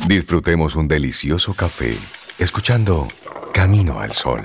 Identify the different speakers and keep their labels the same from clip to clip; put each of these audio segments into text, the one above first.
Speaker 1: Disfrutemos un delicioso café escuchando Camino al Sol.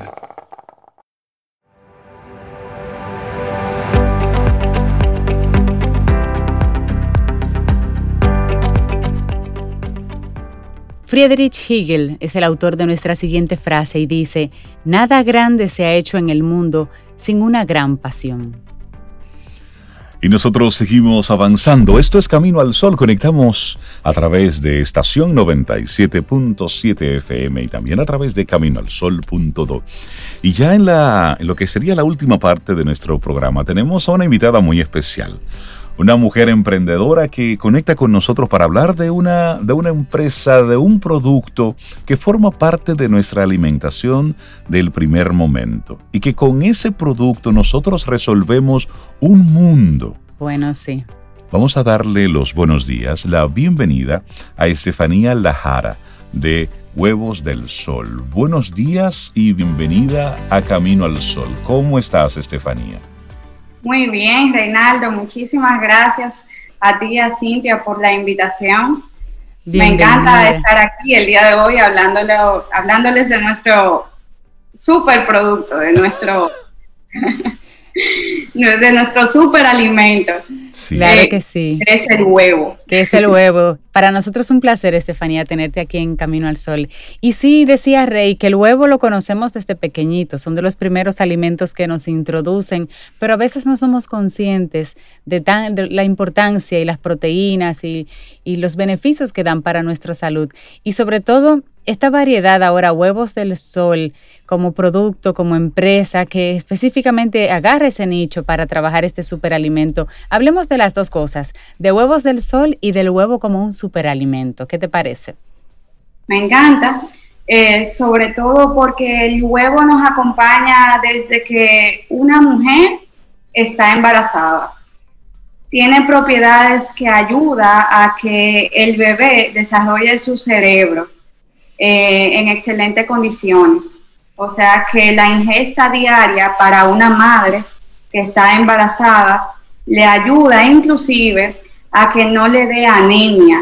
Speaker 2: Friedrich Hegel es el autor de nuestra siguiente frase y dice: nada grande se ha hecho en el mundo sin una gran pasión.
Speaker 3: Y nosotros seguimos avanzando. Esto es Camino al Sol. Conectamos a través de estación 97.7 FM y también a través de caminoalsol.do. Y ya en lo que sería la última parte de nuestro programa, tenemos a una invitada muy especial. Una mujer emprendedora que conecta con nosotros para hablar de una empresa, de un producto que forma parte de nuestra alimentación del primer momento. Y que con ese producto nosotros resolvemos un mundo.
Speaker 2: Bueno, sí.
Speaker 3: Vamos a darle los buenos días, la bienvenida a Estefanía Lajara de Huevos del Sol. Buenos días y bienvenida a Camino al Sol. ¿Cómo estás, Estefanía?
Speaker 4: Muy bien, Reinaldo, muchísimas gracias a ti y a Cintia por la invitación. Me encanta estar aquí el día de hoy hablándoles de nuestro superproducto, de nuestro superalimento.
Speaker 2: Sí. Claro que sí.
Speaker 4: Que es el huevo.
Speaker 2: Que es el huevo. Para nosotros es un placer, Estefanía, tenerte aquí en Camino al Sol. Y sí, decía Rey, que el huevo lo conocemos desde pequeñitos, son de los primeros alimentos que nos introducen, pero a veces no somos conscientes de la importancia y las proteínas y los beneficios que dan para nuestra salud. Y sobre todo, esta variedad ahora, Huevos del Sol, como producto, como empresa, que específicamente agarra ese nicho para trabajar este superalimento. Hablemos de las dos cosas, de Huevos del Sol y del huevo como un superalimento. ¿Qué te parece?
Speaker 4: Me encanta, sobre todo porque el huevo nos acompaña desde que una mujer está embarazada. Tiene propiedades que ayudan a que el bebé desarrolle su cerebro en excelentes condiciones. O sea que la ingesta diaria para una madre que está embarazada le ayuda inclusive a que no le dé anemia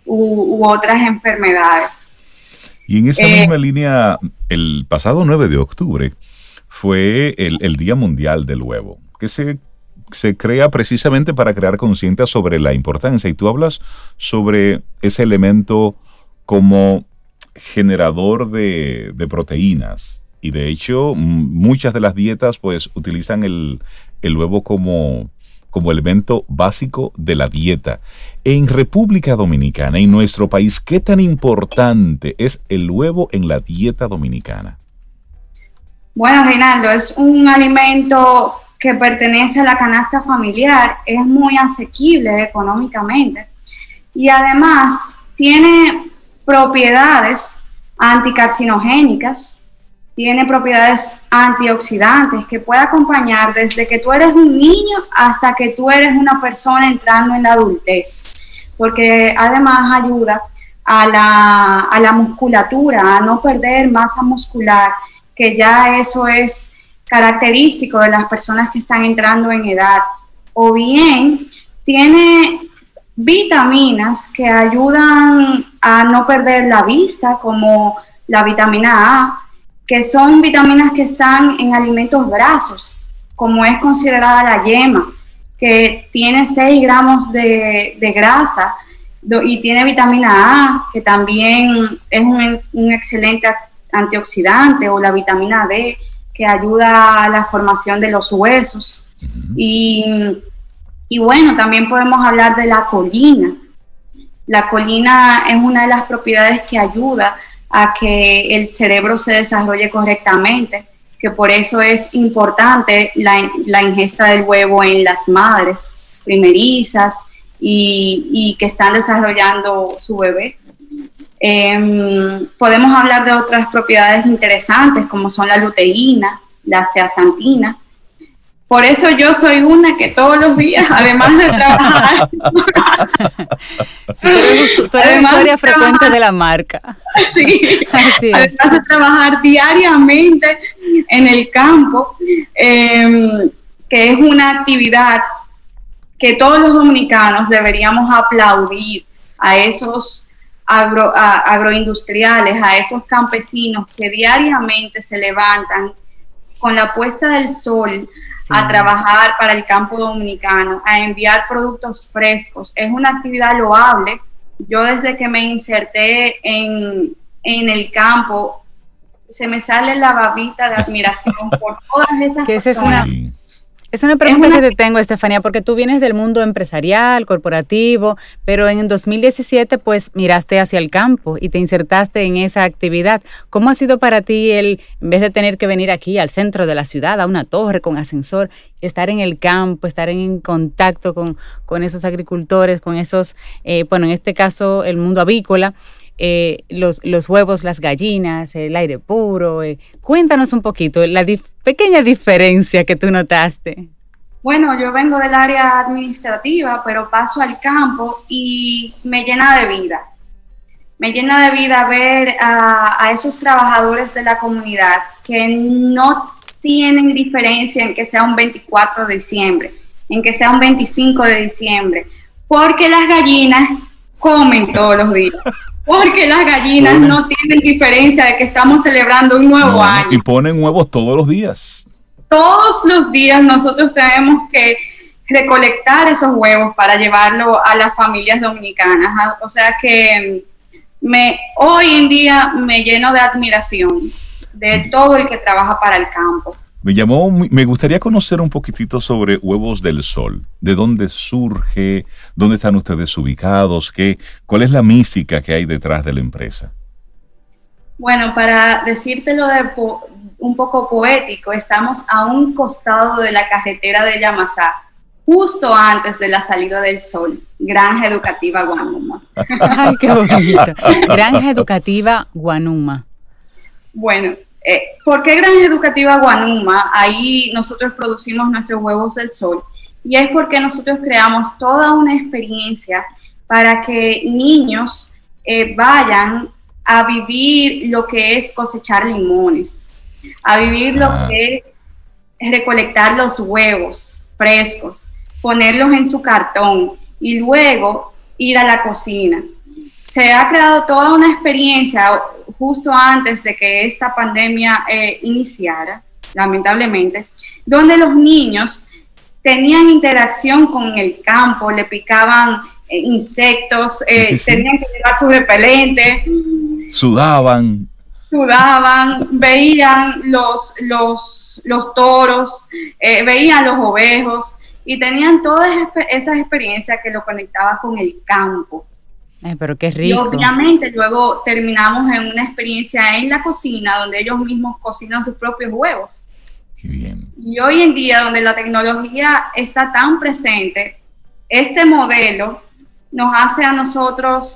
Speaker 4: u otras enfermedades.
Speaker 3: Y en esa misma línea, el pasado 9 de octubre fue el Día Mundial del Huevo, que se crea precisamente para crear conciencia sobre la importancia. Y tú hablas sobre ese elemento como generador de proteínas. Y de hecho, muchas de las dietas pues utilizan el huevo como elemento básico de la dieta. En República Dominicana, en nuestro país, ¿qué tan importante es el huevo en la dieta dominicana?
Speaker 4: Bueno, Reinaldo, es un alimento que pertenece a la canasta familiar, es muy asequible económicamente y además tiene propiedades anticarcinogénicas, tiene propiedades antioxidantes que puede acompañar desde que tú eres un niño hasta que tú eres una persona entrando en la adultez, porque además ayuda a la musculatura, a no perder masa muscular, que ya eso es característico de las personas que están entrando en edad, o bien tiene vitaminas que ayudan a no perder la vista, como la vitamina A, que son vitaminas que están en alimentos grasos, como es considerada la yema, que tiene 6 gramos de grasa y tiene vitamina A, que también es un excelente antioxidante, o la vitamina D, que ayuda a la formación de los huesos. Uh-huh. Y bueno, también podemos hablar de la colina. La colina es una de las propiedades que ayuda a que el cerebro se desarrolle correctamente, que por eso es importante la ingesta del huevo en las madres primerizas y que están desarrollando su bebé. Podemos hablar de otras propiedades interesantes como son la luteína, la zeaxantina. Por eso yo soy una que todos los días, además de trabajar...
Speaker 2: Sí, tú eres usuaria frecuente de la marca.
Speaker 4: Sí, además de trabajar diariamente en el campo, que es una actividad que todos los dominicanos deberíamos aplaudir a esos agroindustriales, a esos campesinos que diariamente se levantan con la puesta del sol a trabajar para el campo dominicano, a enviar productos frescos. Es una actividad loable. Yo desde que me inserté en el campo, se me sale la babita de admiración por todas esas personas.
Speaker 2: Es una pregunta que te tengo, Estefanía, porque tú vienes del mundo empresarial, corporativo, pero en 2017 pues miraste hacia el campo y te insertaste en esa actividad. ¿Cómo ha sido para ti en vez de tener que venir aquí al centro de la ciudad, a una torre con ascensor, estar en el campo, estar en contacto con esos agricultores, con esos, en este caso el mundo avícola, los huevos, las gallinas, el aire puro? Cuéntanos un poquito la pequeña diferencia que tú notaste.
Speaker 4: Bueno, yo vengo del área administrativa, pero paso al campo y me llena de vida. Me llena de vida ver a esos trabajadores de la comunidad que no tienen diferencia en que sea un 24 de diciembre, en que sea un 25 de diciembre, porque las gallinas comen todos los días. Porque las gallinas no tienen diferencia de que estamos celebrando un nuevo año.
Speaker 3: Y ponen huevos todos los días.
Speaker 4: Todos los días nosotros tenemos que recolectar esos huevos para llevarlo a las familias dominicanas. O sea que hoy en día me lleno de admiración de todo el que trabaja para el campo.
Speaker 3: Me gustaría conocer un poquitito sobre Huevos del Sol. ¿De dónde surge? ¿Dónde están ustedes ubicados? ¿Cuál es la mística que hay detrás de la empresa?
Speaker 4: Bueno, para decírtelo un poco poético, estamos a un costado de la carretera de Yamasá, justo antes de la salida del sol. Granja Educativa Guanuma.
Speaker 2: Ay, qué bonito. Granja Educativa Guanuma.
Speaker 4: Bueno, ¿por qué Granja Educativa Guanuma? Ahí nosotros producimos nuestros Huevos del Sol, y es porque nosotros creamos toda una experiencia para que niños vayan a vivir lo que es cosechar limones, a vivir lo que es recolectar los huevos frescos, ponerlos en su cartón y luego ir a la cocina. Se ha creado toda una experiencia justo antes de que esta pandemia iniciara, lamentablemente, donde los niños tenían interacción con el campo, le picaban insectos, tenían que llevar su repelente.
Speaker 3: Sudaban,
Speaker 4: veían los toros, veían los ovejos y tenían todas esas experiencias que lo conectaba con el campo.
Speaker 2: Ay, pero qué rico.
Speaker 4: Y obviamente luego terminamos en una experiencia en la cocina donde ellos mismos cocinan sus propios huevos.
Speaker 3: Qué bien.
Speaker 4: Y hoy en día, donde la tecnología está tan presente, este modelo nos hace a nosotros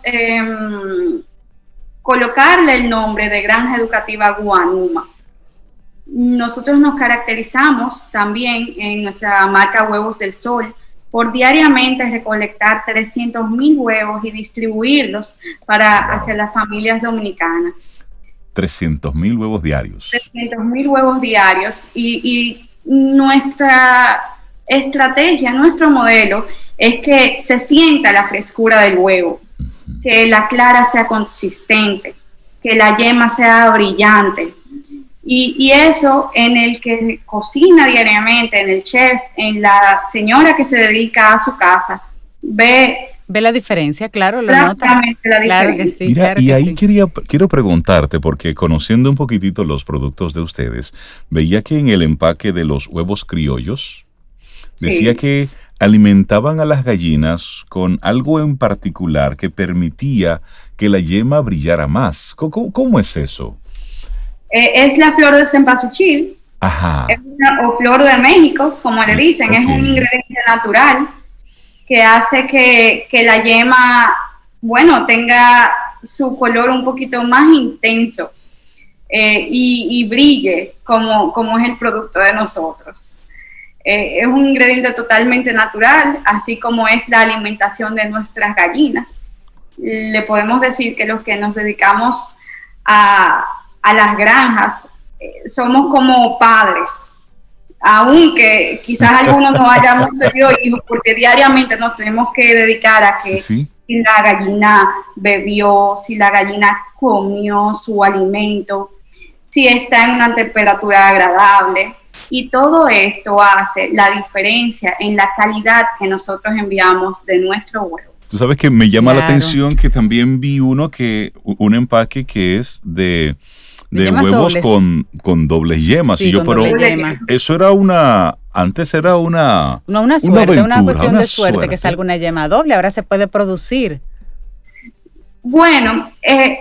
Speaker 4: colocarle el nombre de Granja Educativa Guanuma. Nosotros nos caracterizamos también en nuestra marca Huevos del Sol por diariamente recolectar 300,000 huevos y distribuirlos hacia las familias dominicanas.
Speaker 3: 300,000 huevos diarios.
Speaker 4: 300,000 huevos diarios. Y nuestra estrategia, nuestro modelo, es que se sienta la frescura del huevo, que la clara sea consistente, que la yema sea brillante. Y eso en el que cocina diariamente, en el chef, en la señora que se dedica a su casa, ve
Speaker 2: la diferencia, claro, lo nota.
Speaker 4: La
Speaker 2: claro que sí.
Speaker 3: Mira,
Speaker 2: claro
Speaker 3: y
Speaker 2: que
Speaker 3: ahí
Speaker 2: sí.
Speaker 3: quiero preguntarte, porque conociendo un poquitito los productos de ustedes, veía que en el empaque de los huevos criollos, decía que alimentaban a las gallinas con algo en particular que permitía que la yema brillara más. ¿Cómo es eso?
Speaker 4: Es la flor de cempasúchil.
Speaker 3: Ajá.
Speaker 4: O flor de México, como le dicen. Okay. Es un ingrediente natural que hace que la yema, tenga su color un poquito más intenso y brille como es el producto de nosotros. Es un ingrediente totalmente natural, así como es la alimentación de nuestras gallinas. Le podemos decir que los que nos dedicamos a las granjas somos como padres, aunque quizás algunos no hayamos tenido hijos, porque diariamente nos tenemos que dedicar a que si la gallina bebió, si la gallina comió su alimento, si está en una temperatura agradable. Y todo esto hace la diferencia en la calidad que nosotros enviamos de nuestro huevo.
Speaker 3: Tú sabes que me llama la atención que también vi un empaque que es de huevos con dobles yemas.
Speaker 2: Sí,
Speaker 3: y yo,
Speaker 2: con
Speaker 3: pero
Speaker 2: doble yema.
Speaker 3: Eso era antes era una
Speaker 2: suerte,
Speaker 3: una
Speaker 2: cuestión
Speaker 3: una
Speaker 2: de suerte que salga una yema doble. Ahora se puede producir.
Speaker 4: Bueno,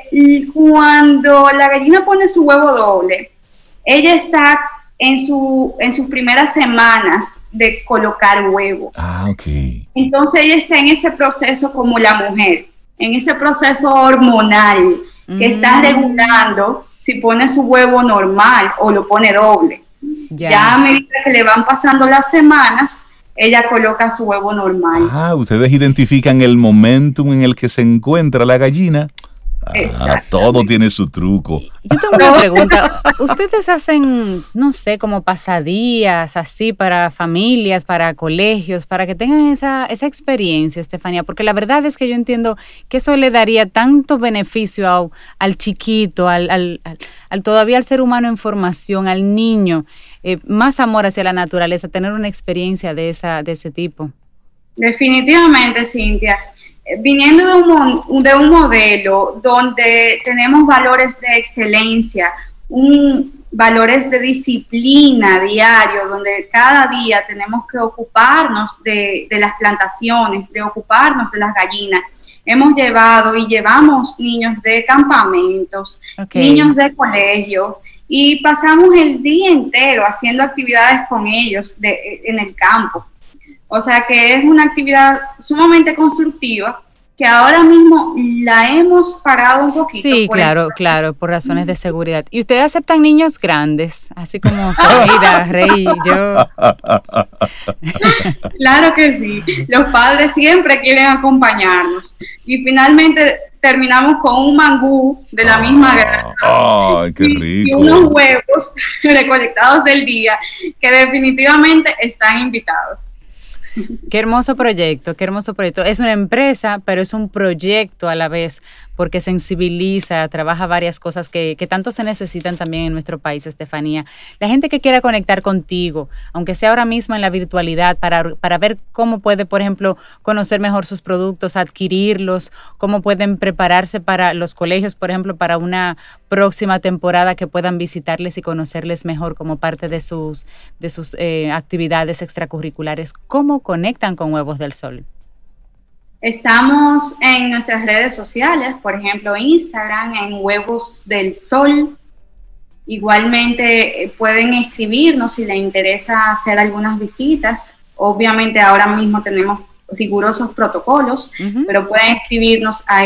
Speaker 4: cuando la gallina pone su huevo doble, ella está en sus primeras semanas de colocar huevo.
Speaker 3: Ok.
Speaker 4: Entonces ella está en ese proceso como la mujer, en ese proceso hormonal que está regulando si pone su huevo normal o lo pone doble. Ya a medida que le van pasando las semanas, ella coloca su huevo normal.
Speaker 3: Ustedes identifican el momentum en el que se encuentra la gallina. Todo tiene su truco.
Speaker 2: Yo tengo una pregunta. ¿Ustedes hacen, no sé, como pasadías así para familias, para colegios, para que tengan esa experiencia, Estefanía? Porque la verdad es que yo entiendo que eso le daría tanto beneficio al chiquito, al todavía al ser humano en formación, al niño, más amor hacia la naturaleza, tener una experiencia de ese tipo.
Speaker 4: Definitivamente, Cintia. Viniendo de un modelo donde tenemos valores de excelencia, valores de disciplina diario, donde cada día tenemos que ocuparnos de las plantaciones, de ocuparnos de las gallinas. Hemos llevado y llevamos niños de campamentos, niños de colegio, y pasamos el día entero haciendo actividades con ellos en el campo. O sea que es una actividad sumamente constructiva que ahora mismo la hemos parado un poquito.
Speaker 2: Sí, claro, por razones de seguridad. ¿Y ustedes aceptan niños grandes? Así como Zoraida, Rey y yo.
Speaker 4: Claro que sí. Los padres siempre quieren acompañarnos. Y finalmente terminamos con un mangú de la misma granja.
Speaker 3: ¡Ay, qué rico!
Speaker 4: Y unos huevos recolectados del día que definitivamente están invitados.
Speaker 2: Qué hermoso proyecto, qué hermoso proyecto. Es una empresa, pero es un proyecto a la vez, porque sensibiliza, trabaja varias cosas que tanto se necesitan también en nuestro país, Estefanía. La gente que quiera conectar contigo, aunque sea ahora mismo en la virtualidad, para ver cómo puede, por ejemplo, conocer mejor sus productos, adquirirlos, cómo pueden prepararse para los colegios, por ejemplo, para una próxima temporada que puedan visitarles y conocerles mejor como parte de sus actividades extracurriculares. ¿Cómo conectan con Huevos del Sol?
Speaker 4: Estamos en nuestras redes sociales, por ejemplo, Instagram, en Huevos del Sol. Igualmente pueden escribirnos si les interesa hacer algunas visitas. Obviamente ahora mismo tenemos rigurosos protocolos, pero pueden escribirnos a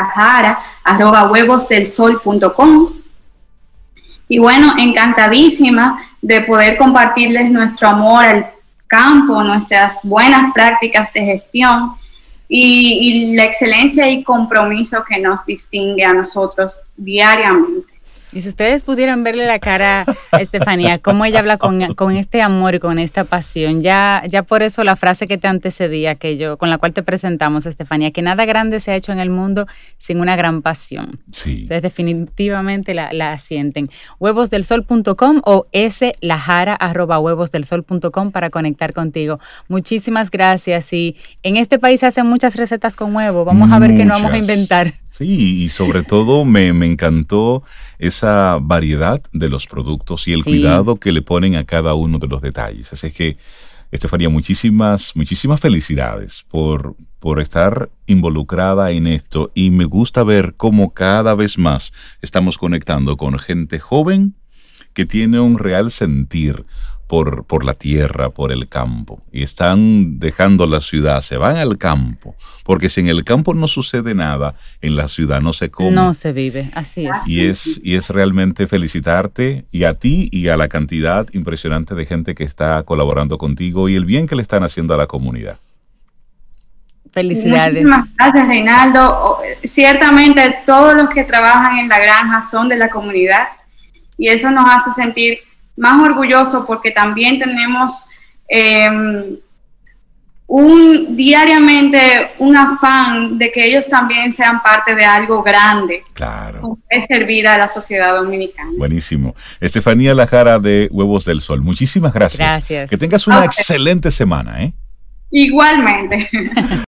Speaker 4: slajara@huevosdelsol.com. Y bueno, encantadísima de poder compartirles nuestro amor al campo, nuestras buenas prácticas de gestión y la excelencia y compromiso que nos distingue a nosotros diariamente.
Speaker 2: Y si ustedes pudieran verle la cara a Estefanía, cómo ella habla con este amor y con esta pasión, ya por eso la frase que te antecedía, con la cual te presentamos, Estefanía, que nada grande se ha hecho en el mundo sin una gran pasión.
Speaker 3: Sí.
Speaker 2: Ustedes definitivamente la sienten. Huevosdelsol.com o slajara@huevosdelsol.com para conectar contigo. Muchísimas gracias. Y en este país se hacen muchas recetas con huevo. Vamos a ver qué nos vamos a inventar.
Speaker 3: Sí, y sobre todo me encantó esa variedad de los productos y el cuidado que le ponen a cada uno de los detalles. Así es que, Estefanía, muchísimas felicidades por estar involucrada en esto, y me gusta ver cómo cada vez más estamos conectando con gente joven que tiene un real sentir por la tierra, por el campo, y están dejando la ciudad, se van al campo, porque si en el campo no sucede nada, en la ciudad no se come.
Speaker 2: No se vive, así es.
Speaker 3: Y es realmente felicitarte, y a ti y a la cantidad impresionante de gente que está colaborando contigo y el bien que le están haciendo a la comunidad.
Speaker 2: Felicidades.
Speaker 4: Muchísimas gracias, Reinaldo. Ciertamente todos los que trabajan en la granja son de la comunidad, y eso nos hace sentir más orgulloso porque también tenemos diariamente un afán de que ellos también sean parte de algo grande.
Speaker 3: Claro.
Speaker 4: Es servir a la sociedad dominicana.
Speaker 3: Buenísimo. Estefanía Lajara de Huevos del Sol, muchísimas gracias.
Speaker 2: Gracias.
Speaker 3: Que tengas una excelente semana, ¿eh?
Speaker 4: Igualmente.